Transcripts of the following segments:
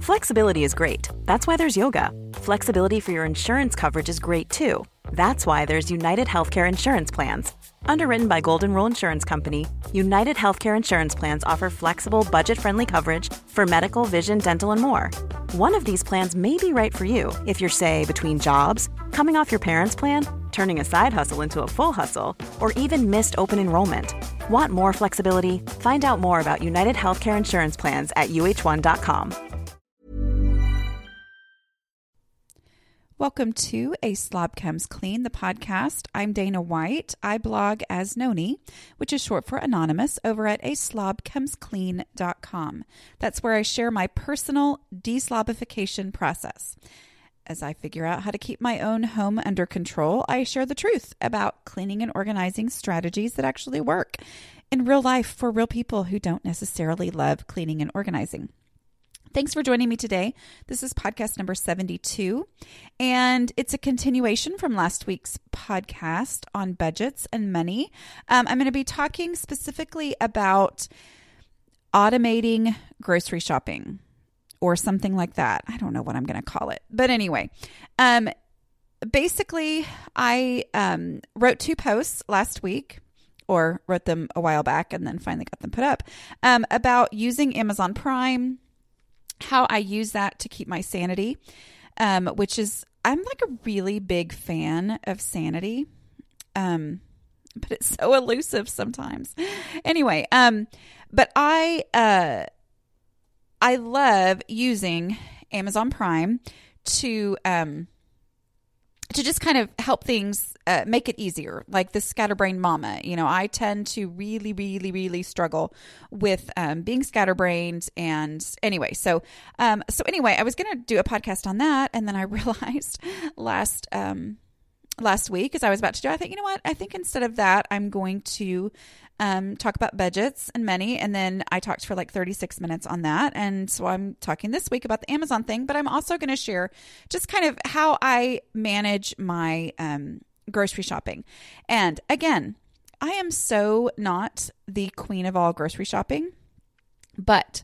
Flexibility is great. That's why there's yoga. Flexibility for your insurance coverage is great too. That's why there's United Healthcare Insurance Plans. Underwritten by Golden Rule Insurance Company, United Healthcare Insurance Plans offer flexible, budget-friendly coverage for medical, vision, dental, and more. One of these plans may be right for you if you're, say, between jobs, coming off your parents' plan, turning a side hustle into a full hustle, or even missed open enrollment. Want more flexibility? Find out more about United Healthcare Insurance Plans at uh1.com. Welcome to A Slob Comes Clean, the podcast. I'm Dana White. I blog as Noni, which is short for anonymous, over at aslobcomesclean.com. That's where I share my personal deslobification process. As I figure out how to keep my own home under control, I share the truth about cleaning and organizing strategies that actually work in real life for real people who don't necessarily love cleaning and organizing. Thanks for joining me today. This is podcast number 72, and it's a continuation from last week's podcast on budgets and money. I'm going to be talking specifically about automating grocery shopping or something like that. I don't know what I'm going to call it. But anyway, basically, I wrote 2 posts last week, or wrote them a while back and then finally got them put up, about using Amazon Prime, how I use that to keep my sanity, which is, I'm like a really big fan of sanity, but it's so elusive sometimes. Anyway, but I love using Amazon Prime to just kind of help things make it easier, like the scatterbrained mama. You know, I tend to really struggle with being scatterbrained. And anyway, so anyway, I was going to do a podcast on that, and then I realized last week, as I was about to do, I think, you know what? I think instead of that, I'm going to talk about budgets and money. And then I talked for like 36 minutes on that. And so I'm talking this week about the Amazon thing, but I'm also going to share just kind of how I manage my grocery shopping. And again, I am so not the queen of all grocery shopping, but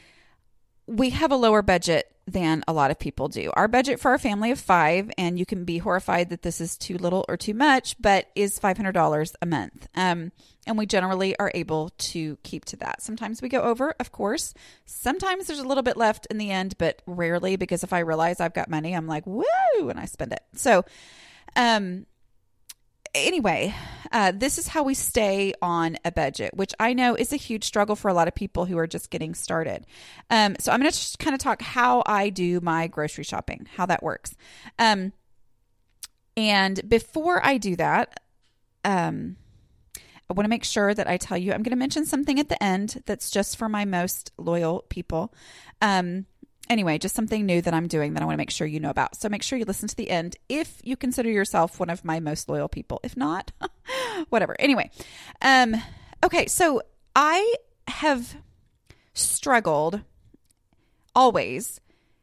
we have a lower budget than a lot of people do. Our budget for our family of 5, and you can be horrified that this is too little or too much, but is $500 a month. And we generally are able to keep to that. Sometimes we go over, of course. Sometimes there's a little bit left in the end, but rarely, because if I realize I've got money, I'm like, woo, and I spend it. So, anyway, this is how we stay on a budget, which I know is a huge struggle for a lot of people who are just getting started. So I'm going to just kind of talk how I do my grocery shopping, how that works. And before I do that, I want to make sure that I tell you, I'm going to mention something at the end that's just for my most loyal people. Anyway, just something new that I'm doing that I want to make sure you know about. So make sure you listen to the end if you consider yourself one of my most loyal people. If not, whatever. Anyway, okay, so I have struggled always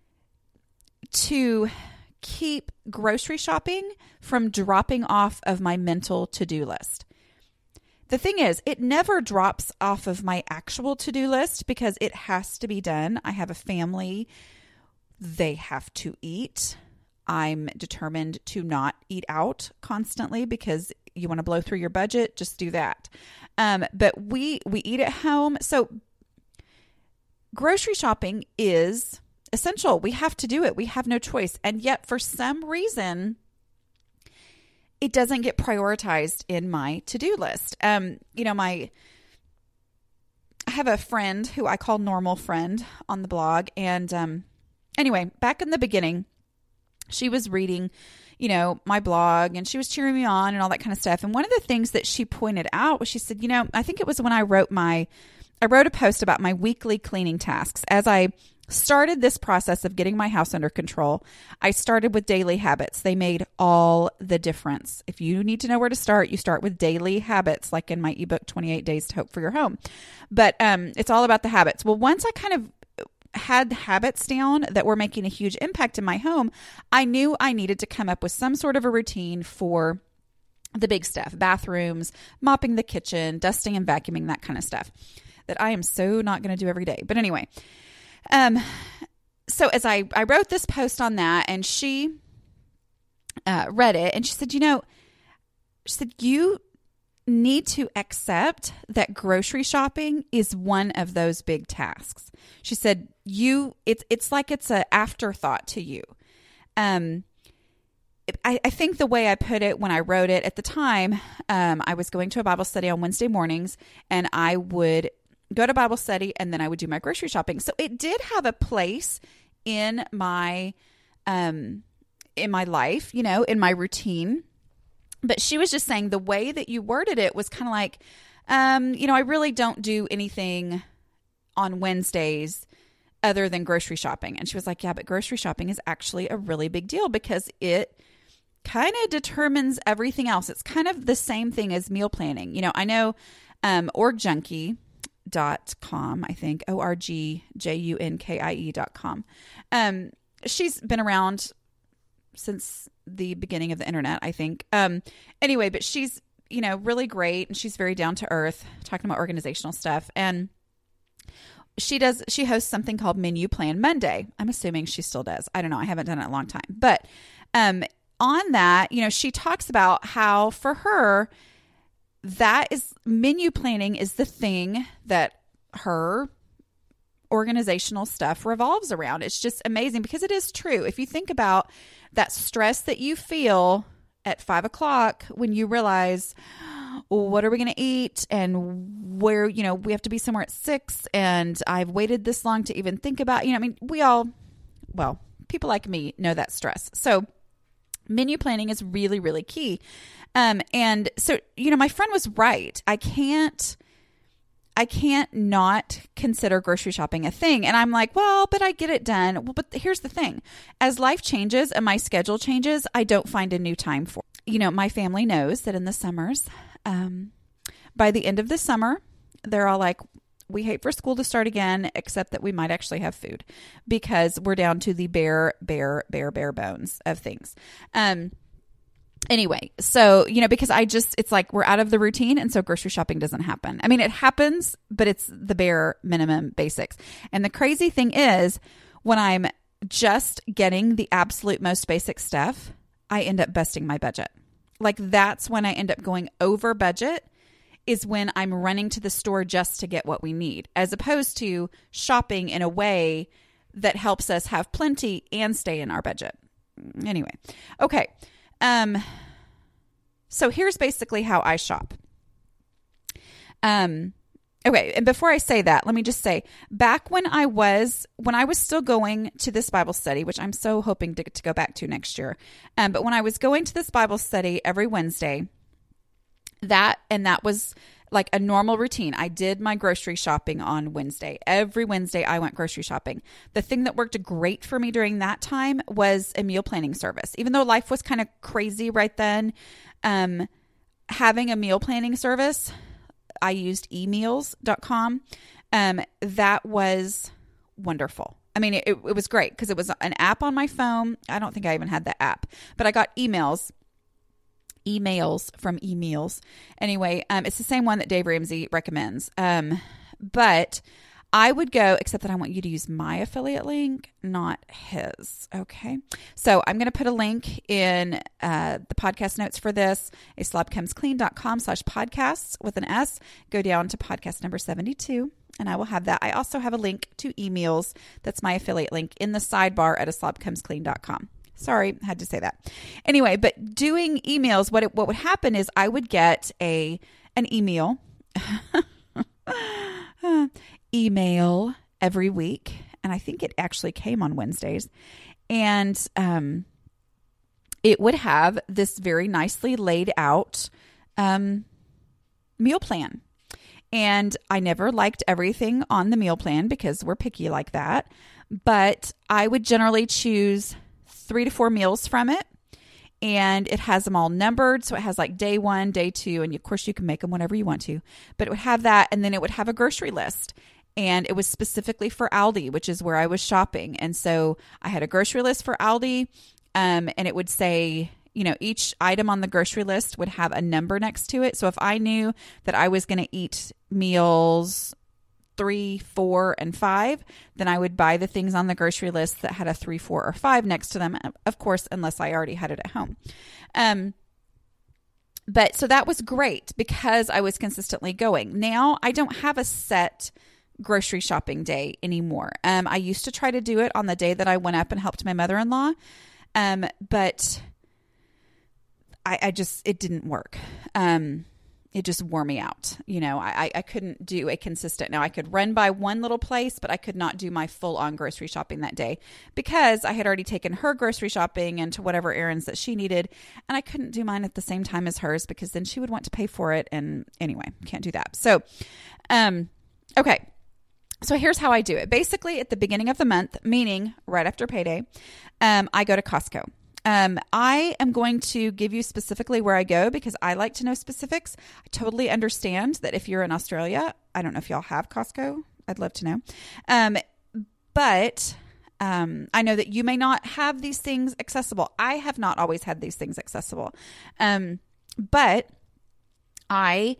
to keep grocery shopping from dropping off of my mental to-do list. The thing is, it never drops off of my actual to-do list because it has to be done. I have a family. They have to eat. I'm determined to not eat out constantly because you want to blow through your budget, just do that. But we eat at home. So grocery shopping is essential. We have to do it. We have no choice. And yet for some reason, it doesn't get prioritized in my to-do list. I have a friend who I call Normal Friend on the blog. And anyway, back in the beginning, she was reading, my blog, and she was cheering me on and all that kind of stuff. And one of the things that she pointed out was, she said, I think it was when I wrote a post about my weekly cleaning tasks. As I started this process of getting my house under control, I started with daily habits. They made all the difference. If you need to know where to start, you start with daily habits, like in my ebook, 28 Days to Hope for Your Home. But it's all about the habits. Well, once I kind of had habits down that were making a huge impact in my home, I knew I needed to come up with some sort of a routine for the big stuff, bathrooms, mopping the kitchen, dusting and vacuuming, that kind of stuff that I am so not going to do every day. But anyway, so as I wrote this post on that, and she read it, and she said, you need to accept that grocery shopping is one of those big tasks. She said, it's like it's an afterthought to you. I think the way I put it when I wrote it at the time, I was going to a Bible study on Wednesday mornings, and I would go to Bible study and then I would do my grocery shopping. So it did have a place in my life, in my routine. But she was just saying the way that you worded it was kind of like, I really don't do anything on Wednesdays other than grocery shopping. And she was like, yeah, but grocery shopping is actually a really big deal because it kind of determines everything else. It's kind of the same thing as meal planning. I know orgjunkie.com, I think, orgjunkie.com. She's been around since the beginning of the internet, I think. Anyway, but she's, really great, and she's very down to earth, talking about organizational stuff. And she hosts something called Menu Plan Monday. I'm assuming she still does. I don't know. I haven't done it in a long time. But on that, she talks about how for her, that is menu planning is the thing that her organizational stuff revolves around. It's just amazing because it is true. If you think about that stress that you feel at 5:00 when you realize, what are we going to eat? And where, we have to be somewhere at 6, and I've waited this long to even think about, people like me know that stress. So menu planning is really, really key. And so, my friend was right. I can't not consider grocery shopping a thing. And I'm like, well, but I get it done. Well, but here's the thing. As life changes and my schedule changes, I don't find a new time for it. My family knows that in the summers, by the end of the summer, they're all like, we hate for school to start again, except that we might actually have food because we're down to the bare bones of things. Anyway, so, because it's like we're out of the routine, and so grocery shopping doesn't happen. I mean, it happens, but it's the bare minimum basics. And the crazy thing is, when I'm just getting the absolute most basic stuff, I end up busting my budget. Like, that's when I end up going over budget, is when I'm running to the store just to get what we need, as opposed to shopping in a way that helps us have plenty and stay in our budget. Anyway, okay. So here's basically how I shop. Okay. And before I say that, let me just say, back when I was still going to this Bible study, which I'm so hoping to go back to next year. But when I was going to this Bible study every Wednesday, that was like a normal routine. I did my grocery shopping on Wednesday. Every Wednesday I went grocery shopping. The thing that worked great for me during that time was a meal planning service. Even though life was kind of crazy right then, having a meal planning service, I used emeals.com. That was wonderful. I mean, it was great because it was an app on my phone. I don't think I even had the app, but I got emails from eMeals. Anyway, it's the same one that Dave Ramsey recommends. But I would go, except that I want you to use my affiliate link, not his. Okay. So I'm going to put a link in the podcast notes for this, aslobcomesclean.com/podcasts with an S. Go down to podcast number 72. And I will have that. I also have a link to eMeals. That's my affiliate link in the sidebar at aslobcomesclean.com. Sorry, had to say that. Anyway, but doing emails, what would happen is I would get an email every week, and I think it actually came on Wednesdays, and it would have this very nicely laid out meal plan. And I never liked everything on the meal plan because we're picky like that, but I would generally choose 3 to 4 meals from it, and it has them all numbered. So it has like day 1, day 2, and of course you can make them whenever you want to, but it would have that. And then it would have a grocery list, and it was specifically for Aldi, which is where I was shopping. And so I had a grocery list for Aldi, and it would say, each item on the grocery list would have a number next to it. So if I knew that I was going to eat meals 3, 4, and 5, then I would buy the things on the grocery list that had a 3, 4, or 5 next to them, of course, unless I already had it at home. But so that was great because I was consistently going. Now I don't have a set grocery shopping day anymore. I used to try to do it on the day that I went up and helped my mother-in-law. But it didn't work. It just wore me out. I couldn't do a consistent. Now I could run by one little place, but I could not do my full on grocery shopping that day because I had already taken her grocery shopping and to whatever errands that she needed. And I couldn't do mine at the same time as hers because then she would want to pay for it. And anyway, can't do that. So, okay. So here's how I do it. Basically at the beginning of the month, meaning right after payday, I go to Costco. I am going to give you specifically where I go because I like to know specifics. I totally understand that if you're in Australia, I don't know if y'all have Costco. I'd love to know. But I know that you may not have these things accessible. I have not always had these things accessible. But I,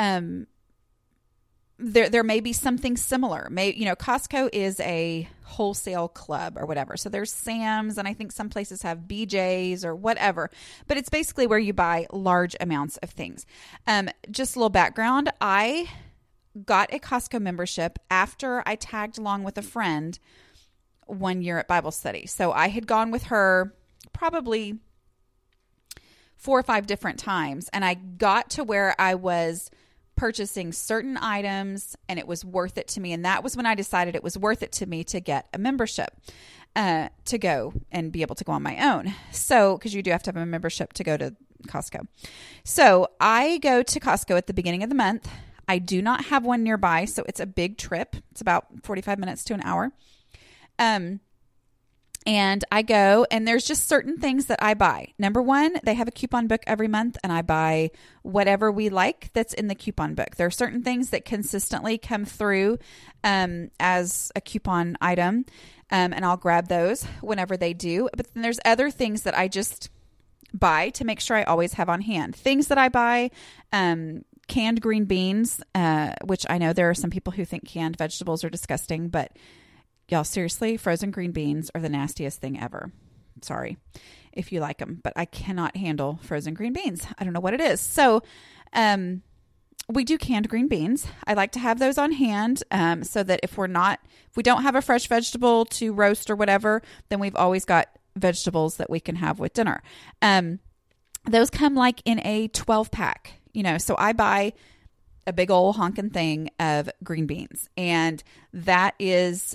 there may be something similar. Costco is a wholesale club or whatever. So there's Sam's and I think some places have BJ's or whatever, but it's basically where you buy large amounts of things. Just a little background. I got a Costco membership after I tagged along with a friend one year at Bible study. So I had gone with her probably 4 or 5 different times and I got to where I was purchasing certain items and it was worth it to me. And that was when I decided it was worth it to me to get a membership to go and be able to go on my own. So, because you do have to have a membership to go to Costco. So I go to Costco at the beginning of the month. I do not have one nearby. So it's a big trip. It's about 45 minutes to an hour. And I go and there's just certain things that I buy. Number one, they have a coupon book every month and I buy whatever we like that's in the coupon book. There are certain things that consistently come through as a coupon item and I'll grab those whenever they do. But then there's other things that I just buy to make sure I always have on hand. Things that I buy, canned green beans, which I know there are some people who think canned vegetables are disgusting, but y'all, seriously, frozen green beans are the nastiest thing ever. Sorry if you like them, but I cannot handle frozen green beans. I don't know what it is. So we do canned green beans. I like to have those on hand so that if we don't have a fresh vegetable to roast or whatever, then we've always got vegetables that we can have with dinner. Those come like in a 12 pack, so I buy a big old honking thing of green beans. And that is,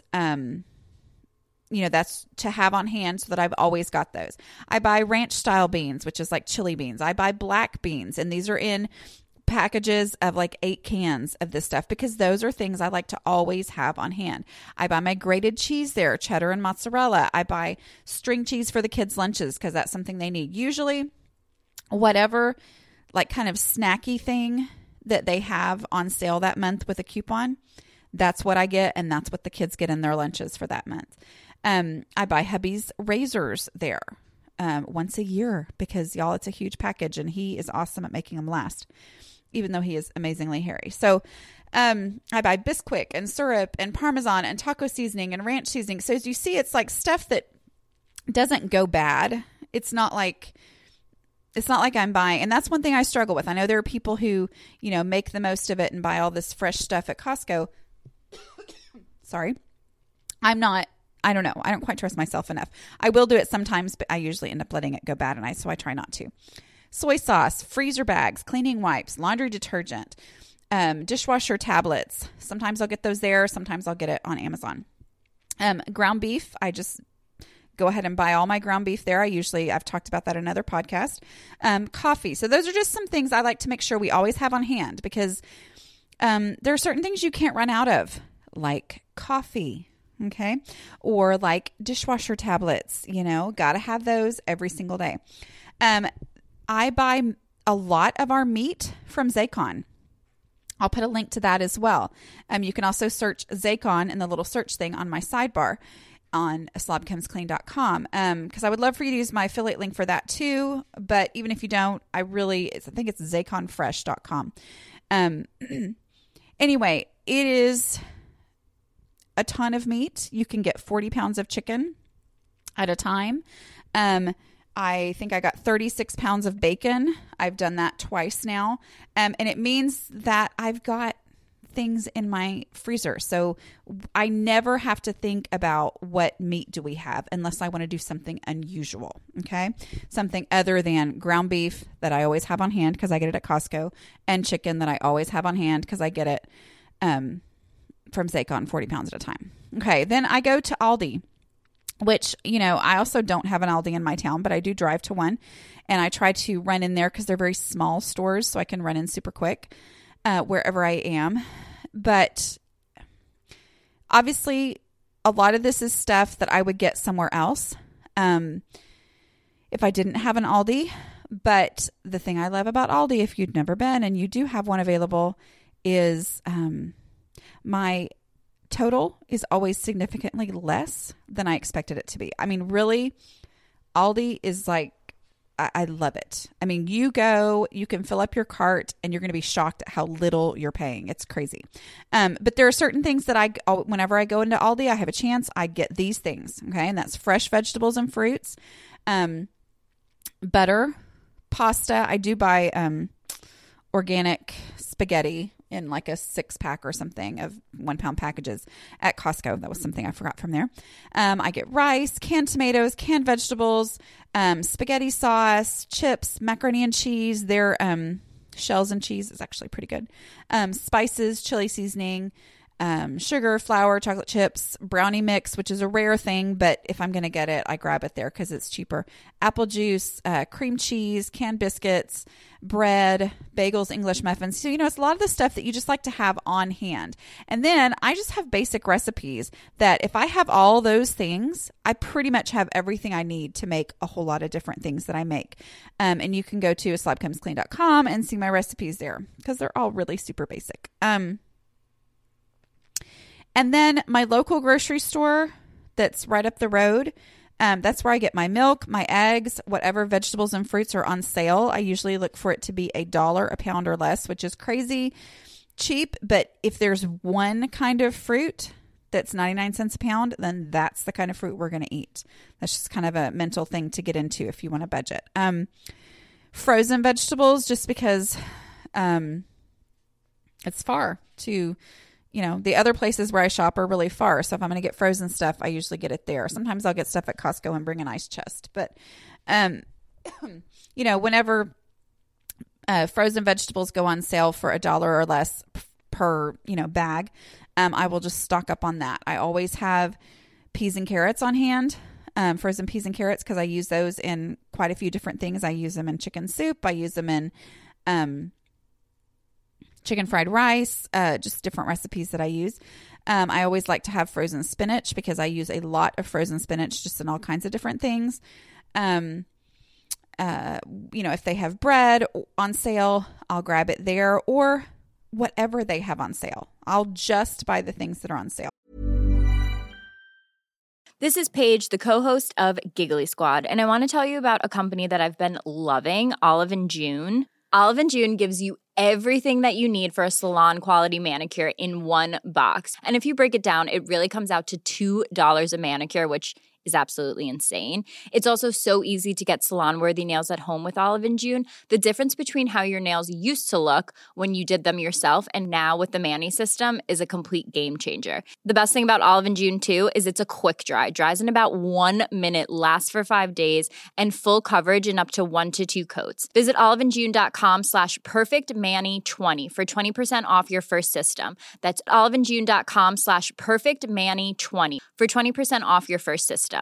that's to have on hand so that I've always got those. I buy ranch style beans, which is like chili beans. I buy black beans and these are in packages of like 8 cans of this stuff because those are things I like to always have on hand. I buy my grated cheese there, cheddar and mozzarella. I buy string cheese for the kids' lunches because that's something they need. Usually whatever like kind of snacky thing that they have on sale that month with a coupon, that's what I get. And that's what the kids get in their lunches for that month. I buy hubby's razors there once a year because y'all, it's a huge package and he is awesome at making them last, even though he is amazingly hairy. So I buy Bisquick and syrup and Parmesan and taco seasoning and ranch seasoning. So as you see, it's like stuff that doesn't go bad. It's not like I'm buying, and that's one thing I struggle with. I know there are people who, make the most of it and buy all this fresh stuff at Costco. Sorry. I don't know. I don't quite trust myself enough. I will do it sometimes, but I usually end up letting it go bad, so I try not to. Soy sauce, freezer bags, cleaning wipes, laundry detergent, dishwasher tablets. Sometimes I'll get those there. Sometimes I'll get it on Amazon. Ground beef, I just go ahead and buy all my ground beef there. I've talked about that in another podcast. Coffee. So those are just some things I like to make sure we always have on hand because there are certain things you can't run out of, like coffee, okay? Or like dishwasher tablets, got to have those every single day. I buy a lot of our meat from Zaycon. I'll put a link to that as well. You can also search Zaycon in the little search thing on my sidebar on slobcomesclean.com because I would love for you to use my affiliate link for that too. But even if you don't, I think it's zayconfresh.com. Anyway, it is a ton of meat. You can get 40 pounds of chicken at a time. I think I got 36 pounds of bacon. I've done that twice now. And it means that I've got things in my freezer. So I never have to think about what meat do we have unless I want to do something unusual. Okay. Something other than ground beef that I always have on hand because I get it at Costco, and chicken that I always have on hand because I get it from Zaycon 40 pounds at a time. Okay. Then I go to Aldi, which, I also don't have an Aldi in my town, but I do drive to one, and I try to run in there because they're very small stores, so I can run in super quick wherever I am. But obviously, a lot of this is stuff that I would get somewhere else if I didn't have an Aldi. But the thing I love about Aldi, if you'd never been and you do have one available, is my total is always significantly less than I expected it to be. I mean, really, Aldi is like, I love it. I mean, you can fill up your cart and you're going to be shocked at how little you're paying. It's crazy. But there are certain things that whenever I go into Aldi, I have a chance, I get these things. Okay. And that's fresh vegetables and fruits, butter, pasta. I do buy, organic spaghetti in like a 6-pack or something of 1-pound packages at Costco. That was something I forgot from there. I get rice, canned tomatoes, canned vegetables, spaghetti sauce, chips, macaroni and cheese. Their shells and cheese is actually pretty good. Spices, chili seasoning, sugar, flour, chocolate chips, brownie mix, which is a rare thing, but if I'm going to get it, I grab it there because it's cheaper. Apple juice, cream cheese, canned biscuits, bread, bagels, English muffins. So, it's a lot of the stuff that you just like to have on hand. And then I just have basic recipes that if I have all those things, I pretty much have everything I need to make a whole lot of different things that I make. And you can go to slobcomesclean.com and see my recipes there because they're all really super basic. And then my local grocery store that's right up the road, that's where I get my milk, my eggs, whatever vegetables and fruits are on sale. I usually look for it to be $1 a pound or less, which is crazy cheap. But if there's one kind of fruit that's 99 cents a pound, then that's the kind of fruit we're going to eat. That's just kind of a mental thing to get into if you want to budget. Frozen vegetables, just because it's far to... the other places where I shop are really far. So if I'm going to get frozen stuff, I usually get it there. Sometimes I'll get stuff at Costco and bring an ice chest. But, whenever frozen vegetables go on sale for $1 or less per, bag, I will just stock up on that. I always have peas and carrots on hand, frozen peas and carrots, because I use those in quite a few different things. I use them in chicken soup. I use them in chicken fried rice, just different recipes that I use. I always like to have frozen spinach because I use a lot of frozen spinach just in all kinds of different things. If they have bread on sale, I'll grab it there, or whatever they have on sale. I'll just buy the things that are on sale. This is Paige, the co-host of Giggly Squad, and I want to tell you about a company that I've been loving, Olive & June. Olive & June gives you everything that you need for a salon-quality manicure in one box. And if you break it down, it really comes out to $2 a manicure, which is absolutely insane. It's also so easy to get salon-worthy nails at home with Olive & June. The difference between how your nails used to look when you did them yourself and now with the Mani system is a complete game changer. The best thing about Olive & June, too, is it's a quick dry. Dries in about 1 minute, lasts for 5 days, and full coverage in up to 1 to 2 coats. Visit oliveandjune.com/perfectmani20 for 20% off your first system. That's oliveandjune.com/perfectmani20 for 20% off your first system.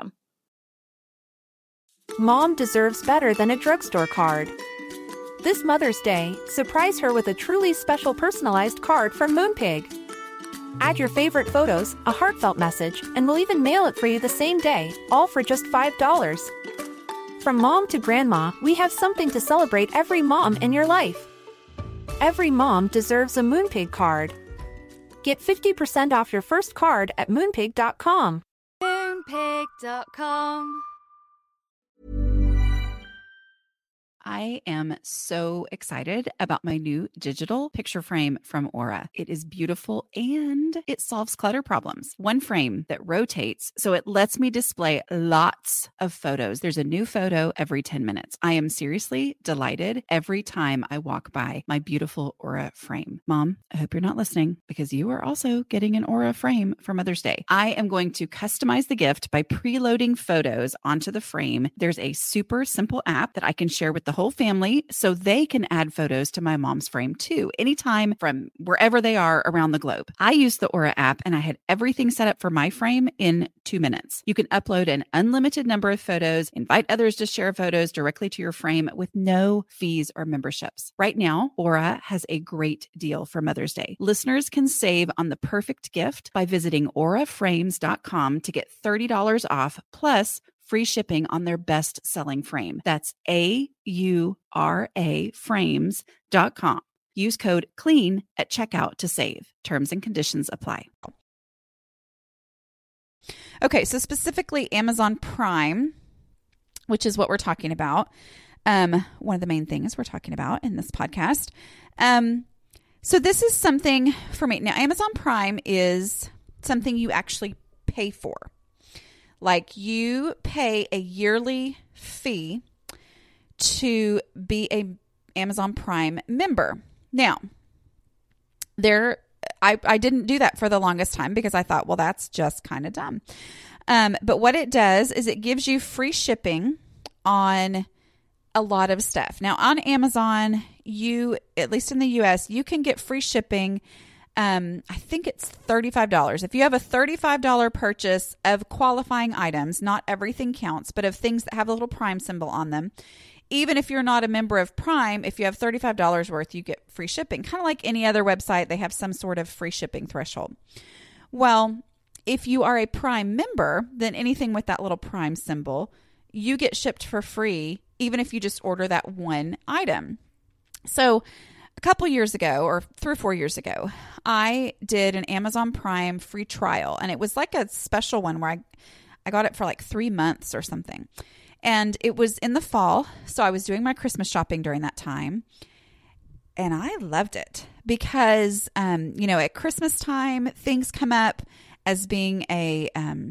Mom deserves better than a drugstore card. This Mother's Day, surprise her with a truly special personalized card from Moonpig. Add your favorite photos, a heartfelt message, and we'll even mail it for you the same day, all for just $5. From mom to grandma, we have something to celebrate every mom in your life. Every mom deserves a Moonpig card. Get 50% off your first card at Moonpig.com. Moonpig.com. I am so excited about my new digital picture frame from Aura. It is beautiful and it solves clutter problems. One frame that rotates, so it lets me display lots of photos. There's a new photo every 10 minutes. I am seriously delighted every time I walk by my beautiful Aura frame. Mom, I hope you're not listening because you are also getting an Aura frame for Mother's Day. I am going to customize the gift by preloading photos onto the frame. There's a super simple app that I can share with the whole family so they can add photos to my mom's frame too, anytime from wherever they are around the globe. I used the Aura app and I had everything set up for my frame in 2 minutes. You can upload an unlimited number of photos, invite others to share photos directly to your frame with no fees or memberships. Right now, Aura has a great deal for Mother's Day. Listeners can save on the perfect gift by visiting auraframes.com to get $30 off plus free shipping on their best-selling frame. That's AURA frames.com. Use code CLEAN at checkout to save. Terms and conditions apply. Okay, so specifically Amazon Prime, which is what we're talking about. One of the main things we're talking about in this podcast. So this is something for me. Now, Amazon Prime is something you actually pay for. Like you pay a yearly fee to be a Amazon Prime member. Now, I didn't do that for the longest time because I thought, well, that's just kind of dumb. But what it does is it gives you free shipping on a lot of stuff. Now on Amazon, at least in the US, you can get free shipping. I think it's $35. If you have a $35 purchase of qualifying items, not everything counts, but of things that have a little Prime symbol on them, even if you're not a member of Prime, if you have $35 worth, you get free shipping. Kind of like any other website, they have some sort of free shipping threshold. Well, if you are a Prime member, then anything with that little Prime symbol, you get shipped for free, even if you just order that one item. So a couple years ago, or 3 or 4 years ago, I did an Amazon Prime free trial, and it was like a special one where I got it for like 3 months or something. And it was in the fall, so I was doing my Christmas shopping during that time, and I loved it because, at Christmas time, things come up as being a,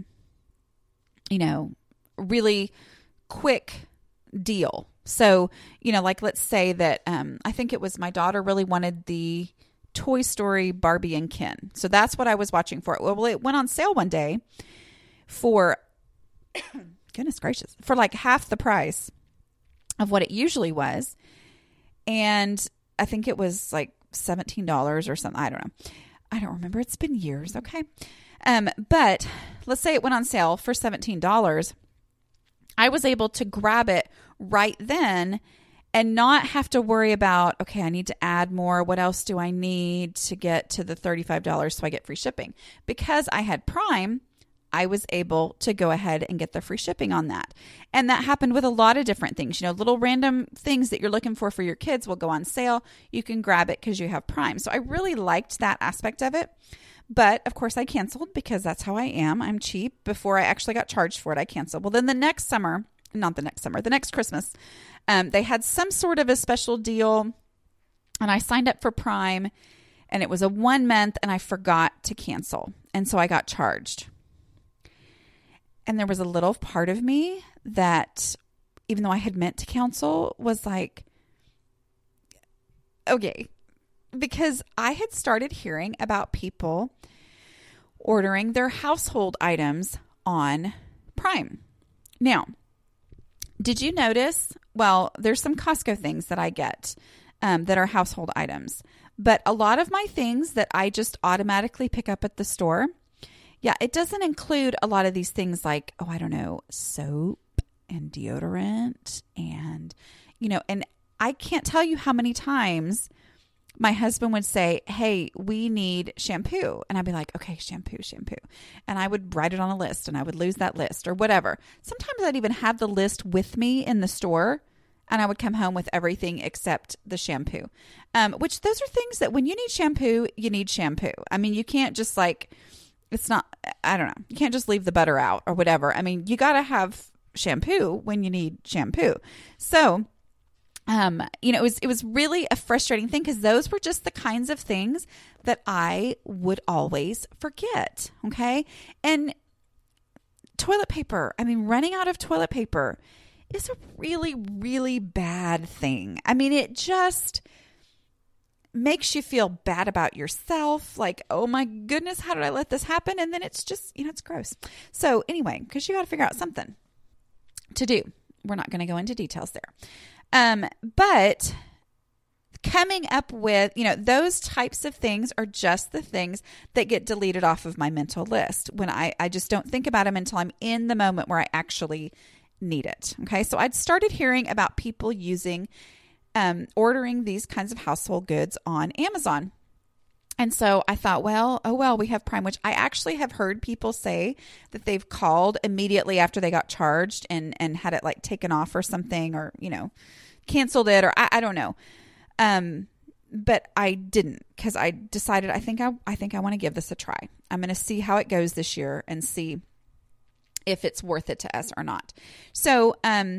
really quick deal. So, like let's say that I think it was my daughter really wanted the Toy Story Barbie and Ken. So that's what I was watching for. Well, it went on sale one day for, goodness gracious, for like half the price of what it usually was. And I think it was like $17 or something. I don't know. I don't remember. It's been years. Okay. But let's say it went on sale for $17. I was able to grab it right then and not have to worry about, okay, I need to add more. What else do I need to get to the $35 so I get free shipping? Because I had Prime, I was able to go ahead and get the free shipping on that. And that happened with a lot of different things. Little random things that you're looking for your kids will go on sale. You can grab it because you have Prime. So I really liked that aspect of it. But of course I canceled because that's how I am. I'm cheap. Before I actually got charged for it, I canceled. Well, then the next Christmas, they had some sort of a special deal and I signed up for Prime and it was a 1 month and I forgot to cancel. And so I got charged. And there was a little part of me that, even though I had meant to cancel, was like, okay, because I had started hearing about people ordering their household items on Prime. Now, did you notice? Well, there's some Costco things that I get that are household items, but a lot of my things that I just automatically pick up at the store, yeah, it doesn't include a lot of these things like, soap and deodorant and, and I can't tell you how many times my husband would say, hey, we need shampoo. And I'd be like, okay, shampoo. And I would write it on a list and I would lose that list or whatever. Sometimes I'd even have the list with me in the store and I would come home with everything except the shampoo, which those are things that when you need shampoo, you need shampoo. I mean, you can't just it's not, I don't know. You can't just leave the butter out or whatever. I mean, you got to have shampoo when you need shampoo. So it was really a frustrating thing because those were just the kinds of things that I would always forget. Okay. And toilet paper, running out of toilet paper is a really, really bad thing. It just makes you feel bad about yourself. Like, oh my goodness, how did I let this happen? And then it's just, it's gross. So anyway, because you got to figure out something to do. We're not going to go into details there. But coming up with, those types of things are just the things that get deleted off of my mental list when I just don't think about them until I'm in the moment where I actually need it. Okay. So I'd started hearing about people ordering these kinds of household goods on Amazon. And so I thought, we have Prime, which I actually have heard people say that they've called immediately after they got charged and had it like taken off or something, or, canceled it, or I don't know. But I didn't, because I decided, I think I want to give this a try. I'm going to see how it goes this year and see if it's worth it to us or not. So,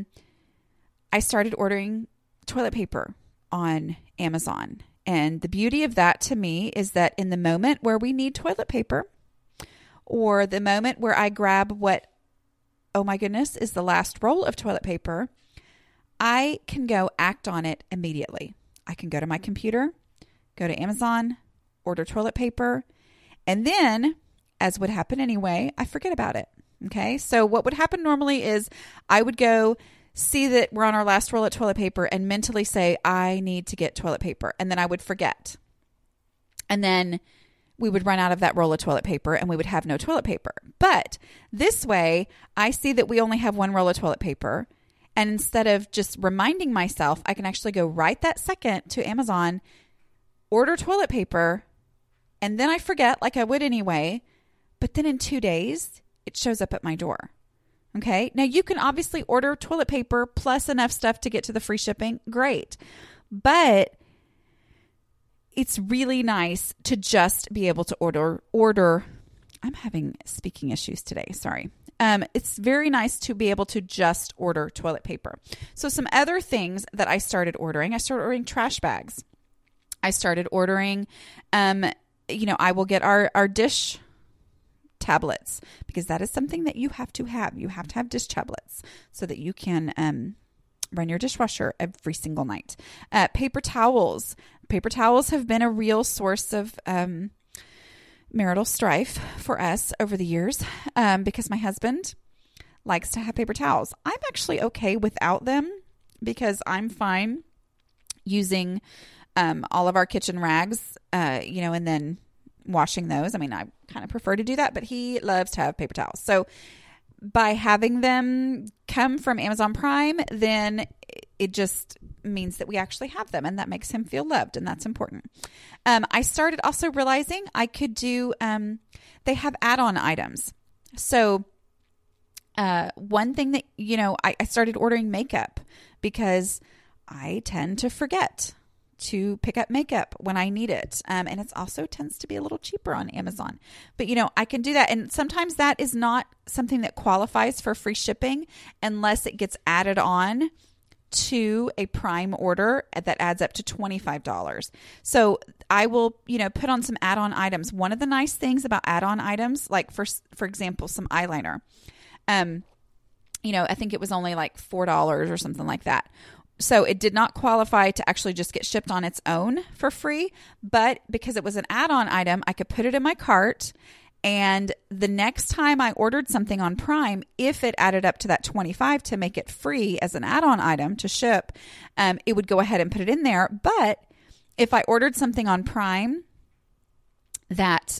I started ordering toilet paper on Amazon. And the beauty of that to me is that in the moment where we need toilet paper, or the moment where I grab what, oh my goodness, is the last roll of toilet paper, I can go act on it immediately. I can go to my computer, go to Amazon, order toilet paper, and then, as would happen anyway, I forget about it. Okay, so what would happen normally is I would go see that we're on our last roll of toilet paper and mentally say, I need to get toilet paper. And then I would forget. And then we would run out of that roll of toilet paper and we would have no toilet paper. But this way, I see that we only have one roll of toilet paper. And instead of just reminding myself, I can actually go right that second to Amazon, order toilet paper, and then I forget like I would anyway. But then in 2 days, it shows up at my door. Okay. Now you can obviously order toilet paper plus enough stuff to get to the free shipping. Great. But it's really nice to just be able to order. I'm having speaking issues today. Sorry. It's very nice to be able to just order toilet paper. So some other things that I started ordering trash bags. I started ordering, I will get our dish tablets, because that is something that you have to have. You have to have dish tablets so that you can run your dishwasher every single night. Paper towels. Paper towels have been a real source of marital strife for us over the years because my husband likes to have paper towels. I'm actually okay without them because I'm fine using all of our kitchen rags, and then washing those. I kind of prefer to do that, but he loves to have paper towels. So by having them come from Amazon Prime, then it just means that we actually have them, and that makes him feel loved, and that's important. I started also realizing I could do, they have add-on items. So one thing that, I started ordering makeup because I tend to forget to pick up makeup when I need it. And it also tends to be a little cheaper on Amazon. But, I can do that. And sometimes that is not something that qualifies for free shipping unless it gets added on to a Prime order that adds up to $25. So I will, put on some add-on items. One of the nice things about add-on items, like for example, some eyeliner, I think it was only like $4 or something like that. So it did not qualify to actually just get shipped on its own for free, but because it was an add-on item, I could put it in my cart, and the next time I ordered something on Prime, if it added up to that $25 to make it free as an add-on item to ship, it would go ahead and put it in there. But if I ordered something on Prime that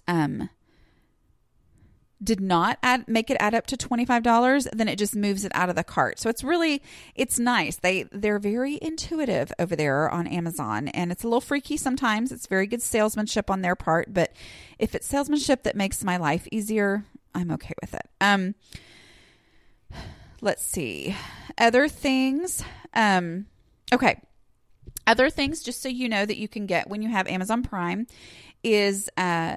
did not make it add up to $25, then it just moves it out of the cart. So it's nice. They're very intuitive over there on Amazon, and it's a little freaky sometimes. It's very good salesmanship on their part, but if it's salesmanship that makes my life easier, I'm okay with it. Let's see. Other things. Okay. Other things, just so you know, that you can get when you have Amazon Prime is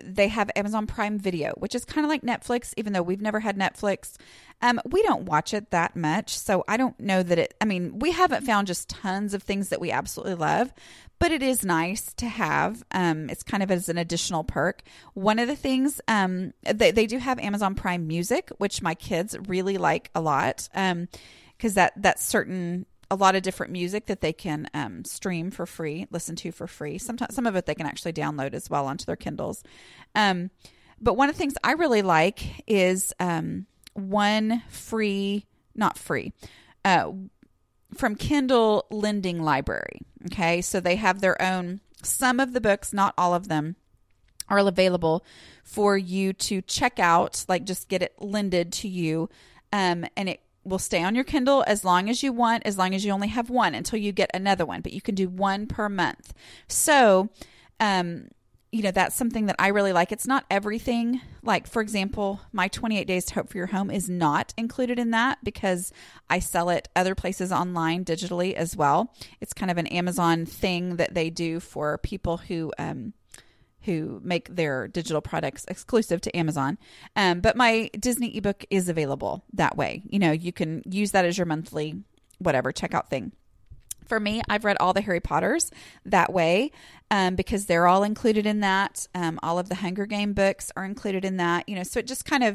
they have Amazon Prime Video, which is kind of like Netflix, even though we've never had Netflix. We don't watch it that much, so I don't know that we haven't found just tons of things that we absolutely love, but it is nice to have. It's kind of as an additional perk. One of the things, they do have Amazon Prime Music, which my kids really like a lot, because that's certain... a lot of different music that they can stream for free, listen to for free. Sometimes some of it they can actually download as well onto their Kindles. But one of the things I really like is one free, not free, from Kindle Lending Library. Okay, so they have their own. Some of the books, not all of them, are available for you to check out. Like just get it lended to you, and it will stay on your Kindle as long as you want, as long as you only have one until you get another one, but you can do one per month. So, that's something that I really like. It's not everything. Like, for example, my 28 Days to Hope for Your Home is not included in that because I sell it other places online digitally as well. It's kind of an Amazon thing that they do for people who make their digital products exclusive to Amazon. But my Disney ebook is available that way. You can use that as your monthly whatever checkout thing. For me, I've read all the Harry Potters that way because they're all included in that. All of the Hunger Game books are included in that. So it just kind of...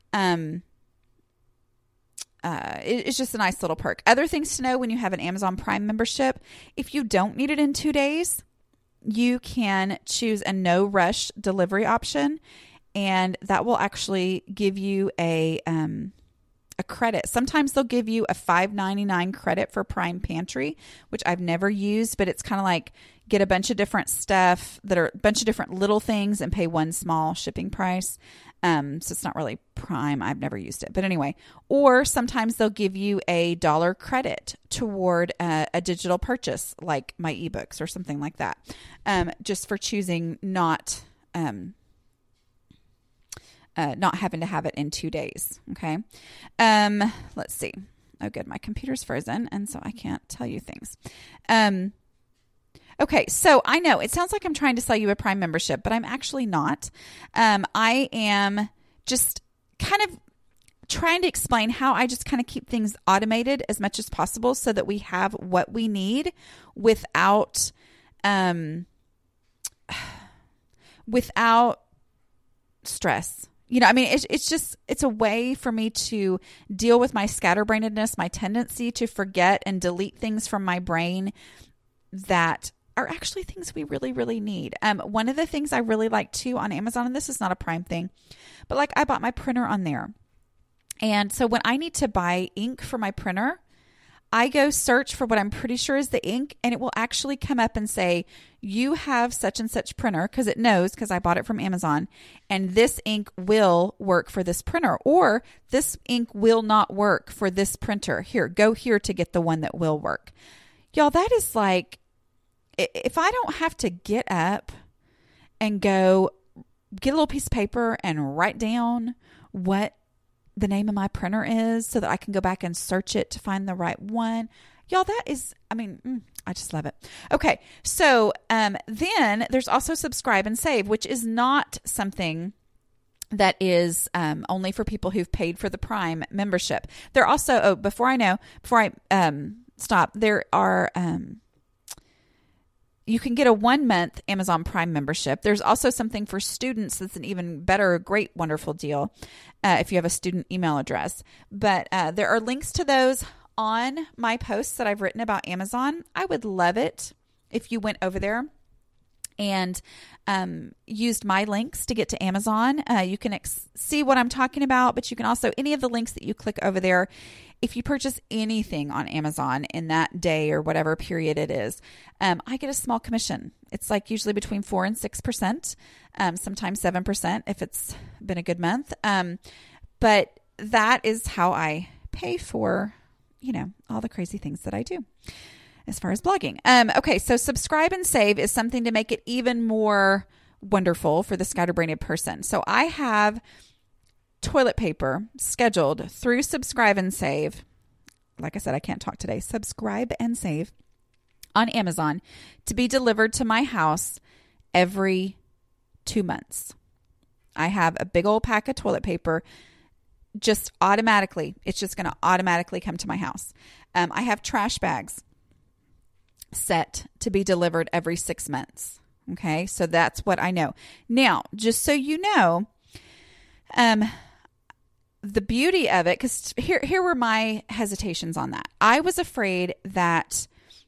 it's just a nice little perk. Other things to know when you have an Amazon Prime membership, if you don't need it in 2 days... you can choose a no rush delivery option, and that will actually give you a credit. Sometimes they'll give you a $5.99 credit for Prime Pantry, which I've never used, but it's kind of like get a bunch of different stuff that are a bunch of different little things and pay one small shipping price. So it's not really Prime. I've never used it, but anyway, or sometimes they'll give you a $1 credit toward a digital purchase, like my ebooks or something like that. Just for choosing not having to have it in 2 days. Okay. Let's see. Oh, good. My computer's frozen, and so I can't tell you things. Okay, so I know it sounds like I'm trying to sell you a Prime membership, but I'm actually not. I am just kind of trying to explain how I just kind of keep things automated as much as possible so that we have what we need without stress. It's a way for me to deal with my scatterbrainedness, my tendency to forget and delete things from my brain that are actually things we really, really need. One of the things I really like too on Amazon, and this is not a Prime thing, but like I bought my printer on there. And so when I need to buy ink for my printer, I go search for what I'm pretty sure is the ink, and it will actually come up and say, you have such and such printer, because it knows, because I bought it from Amazon, and this ink will work for this printer, or this ink will not work for this printer. Here, go here to get the one that will work. Y'all, that is like, if I don't have to get up and go get a little piece of paper and write down what the name of my printer is so that I can go back and search it to find the right one. Y'all, that is, I just love it. Okay. So, then there's also Subscribe and Save, which is not something that is, only for people who've paid for the Prime membership. There also, before I stop, there are, you can get a 1 month Amazon Prime membership. There's also something for students that's an even better, great, wonderful deal if you have a student email address. But there are links to those on my posts that I've written about Amazon. I would love it if you went over there and used my links to get to Amazon. You can see what I'm talking about, but you can also, any of the links that you click over there, if you purchase anything on Amazon in that day or whatever period it is, I get a small commission. It's like usually between 4% and 6%, sometimes 7% if it's been a good month. But that is how I pay for, all the crazy things that I do as far as blogging. Okay, so Subscribe and Save is something to make it even more wonderful for the scatterbrained person. So I have toilet paper scheduled through Subscribe and Save. Like I said, I can't talk today. Subscribe and Save on Amazon to be delivered to my house every 2 months. I have a big old pack of toilet paper just automatically. It's just going to automatically come to my house. I have trash bags set to be delivered every 6 months. Okay, so that's what I know. Now, just so you know, the beauty of it, because here were my hesitations on that. I was afraid that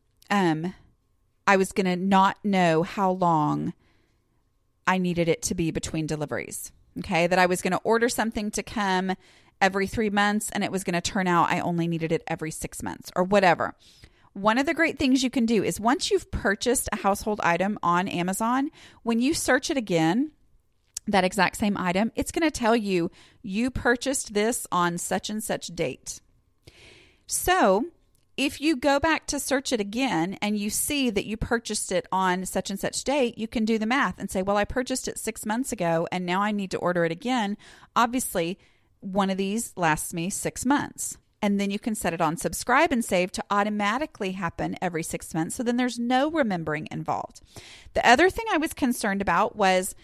I was going to not know how long I needed it to be between deliveries. Okay, that I was going to order something to come every 3 months and it was going to turn out I only needed it every 6 months or whatever. One of the great things you can do is once you've purchased a household item on Amazon, when you search it again, that exact same item, it's going to tell you, you purchased this on such and such date. So if you go back to search it again and you see that you purchased it on such and such date, you can do the math and say, well, I purchased it 6 months ago and now I need to order it again. Obviously, one of these lasts me 6 months. And then you can set it on subscribe and save to automatically happen every 6 months. So then there's no remembering involved. The other thing I was concerned about was,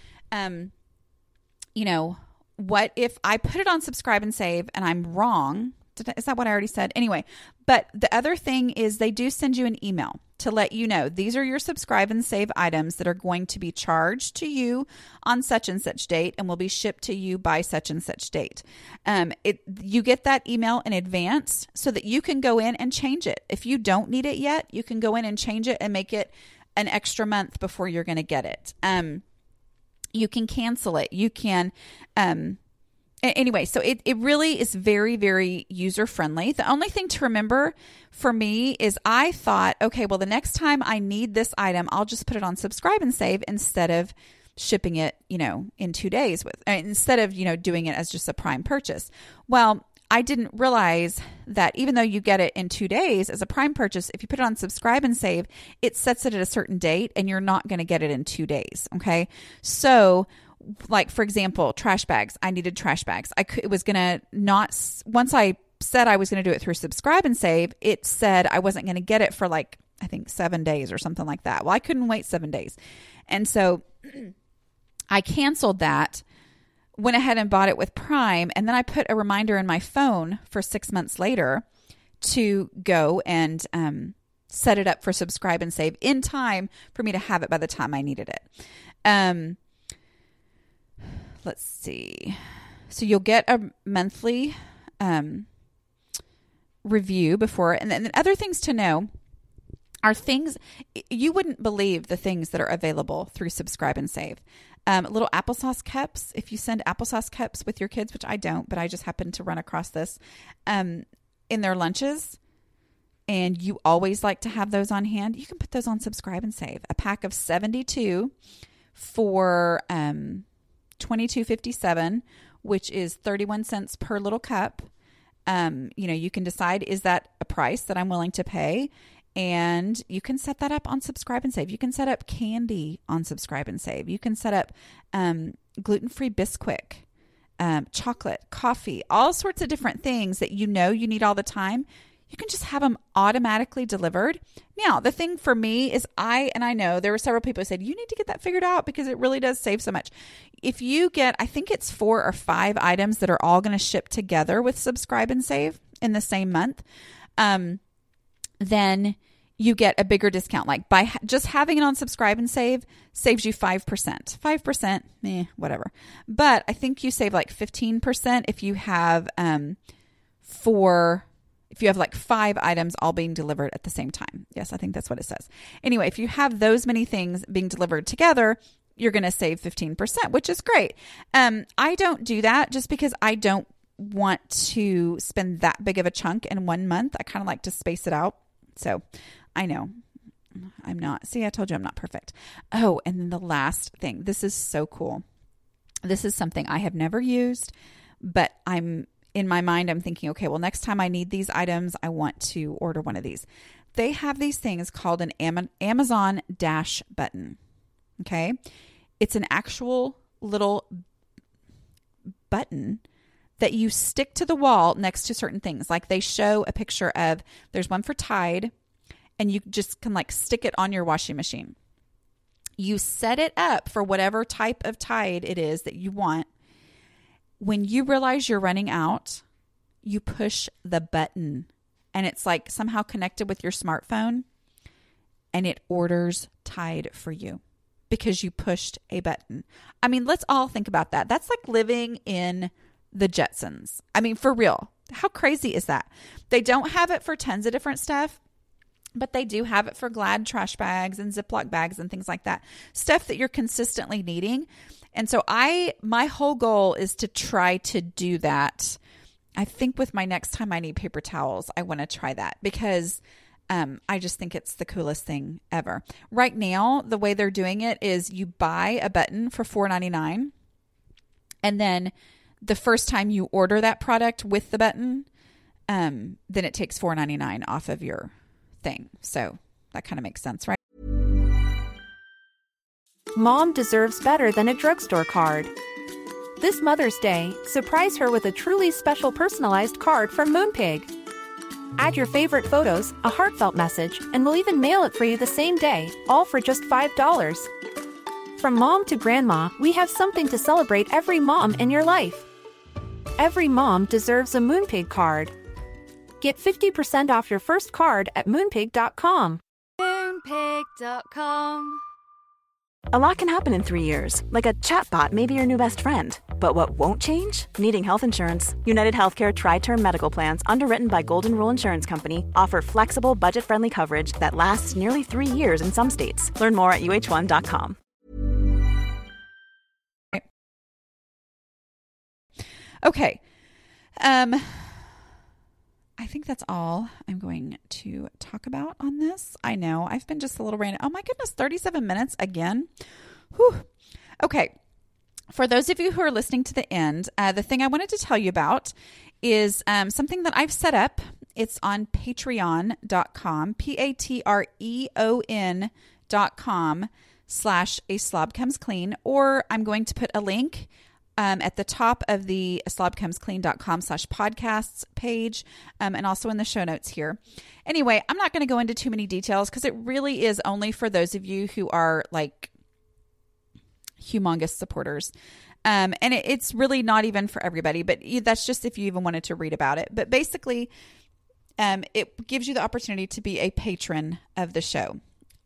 what if I put it on subscribe and save and I'm wrong? Is that what I already said? Anyway, but the other thing is they do send you an email to let you know these are your subscribe and save items that are going to be charged to you on such and such date and will be shipped to you by such and such date. You get that email in advance so that you can go in and change it. If you don't need it yet, you can go in and change it and make it an extra month before you're going to get it. You can cancel it. You can, anyway, so it really is very, very user-friendly. The only thing to remember for me is I thought, okay, well, the next time I need this item, I'll just put it on subscribe and save instead of shipping it, in 2 days instead of, doing it as just a Prime purchase. Well, I didn't realize that even though you get it in 2 days as a Prime purchase, if you put it on subscribe and save, it sets it at a certain date and you're not going to get it in 2 days. Okay. So like, for example, trash bags, I needed trash bags. Once I said I was going to do it through subscribe and save, it said I wasn't going to get it for I think 7 days or something like that. Well, I couldn't wait 7 days. And so I canceled that, went ahead and bought it with Prime. And then I put a reminder in my phone for 6 months later to go and set it up for subscribe and save in time for me to have it by the time I needed it. Let's see. So you'll get a monthly review before. And then other things to know are things you wouldn't believe the things that are available through subscribe and save. Little applesauce cups. If you send applesauce cups with your kids, which I don't, but I just happened to run across this in their lunches, and you always like to have those on hand, you can put those on subscribe and save. A pack of 72 for $22.57, which is 31 cents per little cup. You can decide, is that a price that I'm willing to pay? And you can set that up on subscribe and save. You can set up candy on subscribe and save. You can set up gluten-free Bisquick, chocolate, coffee, all sorts of different things that you need all the time. You can just have them automatically delivered. Now, the thing for me is I know there were several people who said, you need to get that figured out because it really does save so much. If you get, I think it's 4 or 5 items that are all going to ship together with subscribe and save in the same month, then you get a bigger discount. Like by just having it on subscribe and save saves you 5%. 5%, whatever. But I think you save like 15% if you have if you have like 5 items all being delivered at the same time. Yes, I think that's what it says. Anyway, if you have those many things being delivered together, you're going to save 15%, which is great. I don't do that just because I don't want to spend that big of a chunk in 1 month. I kind of like to space it out. So I know I'm not. See, I told you I'm not perfect. Oh, and then the last thing. This is so cool. This is something I have never used, but in my mind, I'm thinking, okay, well, next time I need these items, I want to order one of these. They have these things called an Amazon Dash button. Okay. It's an actual little button that you stick to the wall next to certain things. Like they show a picture of, there's one for Tide, and you just can like stick it on your washing machine. You set it up for whatever type of Tide it is that you want. When you realize you're running out, you push the button and it's like somehow connected with your smartphone and it orders Tide for you because you pushed a button. I mean, let's all think about that. That's like living in the Jetsons. I mean, for real. How crazy is that? They don't have it for tons of different stuff, but they do have it for Glad trash bags and Ziploc bags and things like that. Stuff that you're consistently needing. And so my whole goal is to try to do that. I think with my next time I need paper towels, I want to try that because I just think it's the coolest thing ever. Right now, the way they're doing it is you buy a button for $4.99, and then the first time you order that product with the button, then it takes $4.99 off of your thing. So that kind of makes sense, right? Mom deserves better than a drugstore card. This Mother's Day, surprise her with a truly special personalized card from Moonpig. Add your favorite photos, a heartfelt message, and we'll even mail it for you the same day, all for just $5. From mom to grandma, we have something to celebrate every mom in your life. Every mom deserves a Moonpig card. Get 50% off your first card at Moonpig.com. Moonpig.com. A lot can happen in 3 years, like a chatbot may be your new best friend. But what won't change? Needing health insurance. United Healthcare Tri-Term Medical Plans, underwritten by Golden Rule Insurance Company, offer flexible, budget-friendly coverage that lasts nearly 3 years in some states. Learn more at uh1.com. Okay. I think that's all I'm going to talk about on this. I know I've been just a little random. Oh my goodness, 37 minutes again. Whew. Okay. For those of you who are listening to the end, the thing I wanted to tell you about is something that I've set up. It's on patreon.com, patreon.com/aslobcomesclean, or I'm going to put a link at the top of the aslobcomesclean.com/podcasts page, and also in the show notes here. Anyway, I'm not going to go into too many details because it really is only for those of you who are like humongous supporters. And it's really not even for everybody, but that's just if you even wanted to read about it. But basically, it gives you the opportunity to be a patron of the show.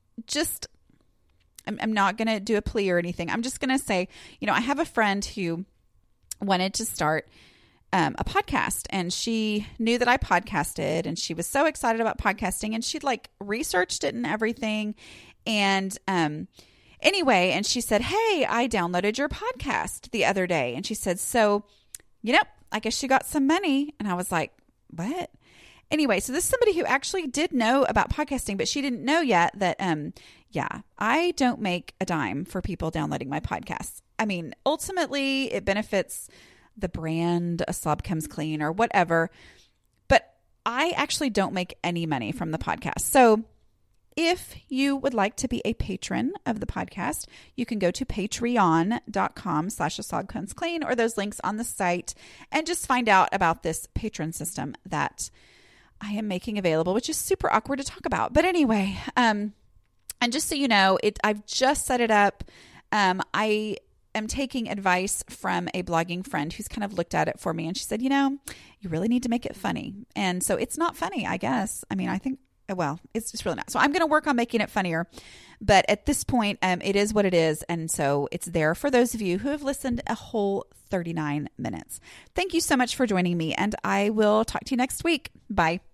I'm not going to do a plea or anything. I'm just going to say, I have a friend who wanted to start a podcast, and she knew that I podcasted, and she was so excited about podcasting, and she'd like researched it and everything. And anyway, and she said, "Hey, I downloaded your podcast the other day." And she said, "So, I guess you got some money." And I was like, "What?" Anyway, so this is somebody who actually did know about podcasting, but she didn't know yet that, I don't make a dime for people downloading my podcasts. I mean, ultimately, it benefits the brand, A Slob Comes Clean, or whatever, but I actually don't make any money from the podcast. So if you would like to be a patron of the podcast, you can go to patreon.com/aslobcomesclean, or those links on the site, and just find out about this patron system that I am making available, which is super awkward to talk about. But anyway, and just so you know, I've just set it up. I am taking advice from a blogging friend who's kind of looked at it for me, and she said, you really need to make it funny. And so it's not funny, I guess. I mean, I think, well, it's just really not. So I'm going to work on making it funnier. But at this point, it is what it is. And so it's there for those of you who have listened a whole 39 minutes. Thank you so much for joining me, and I will talk to you next week. Bye.